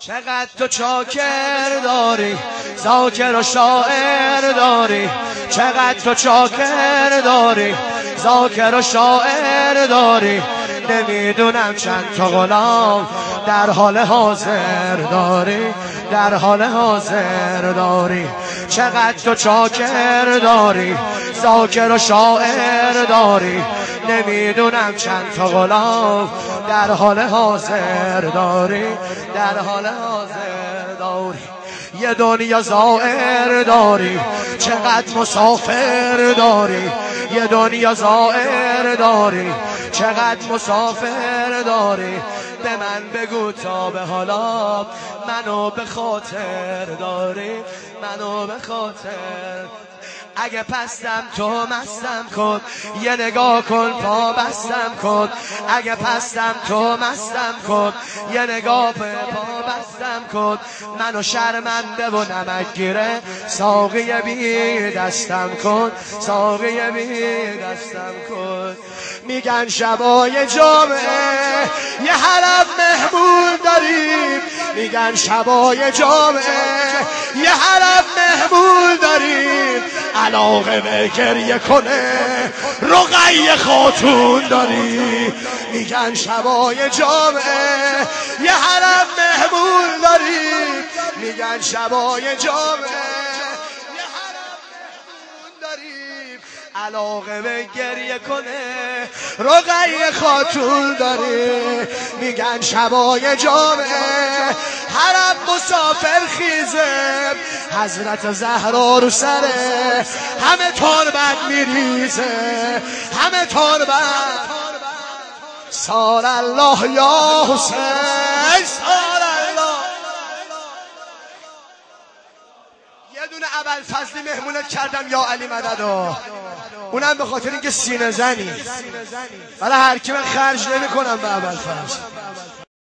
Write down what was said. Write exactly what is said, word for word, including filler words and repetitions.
چقدر تو چاکر داری، ذاکر و شاعر داری. چقدر تو چاکر داری، ذاکر و شاعر داری. نمیدونم چند تا غلام در حال حاضر داری، در حال حاضر داری. چقدر تو چاکر داری، ذاکر و شاعر داری. نمیدونم چند تا غلام در حال حاضر داری، در حال حاضر داری. یه دنیا زائر داری، چقدر مسافر داری. یه دنیا زائر داری، چقدر مسافر داری. به من بگو تا به حالا منو به خاطر داری، منو به خاطر. اگه پستم تو مستم کن، یه نگاه کن پا بستم کن. اگه پستم تو مستم کن، یه نگاه پا بستم کن. منو شرمنده و نمکگیره ساقی بی دستم کن، ساقی بی دستم کن. میگن شبای جامعه یه حرم مهمون داریم. میگن شبای جامعه یه حرم مهمون داریم. علاقه به گریه کنه رقیه خاتون داری. میگن شبای جامعه یه حرم مهمون داریم. میگن شبای جامعه یه حرم مهمون داریم. علاقه به گریه کنه رقیه خاتون داری. میگن شبای جامعه حرم مسافر خیزه. حضرت زهرا رو سره همه تربت میریزه، همه تربت. سال الله یا حسین، سال الله. یه دونه ابوالفضل مهمونت کردم یا علی مددا، اونم به خاطر اینکه سینه زنی. ولی هر کی من خرج نمی کنم به ابوالفضل.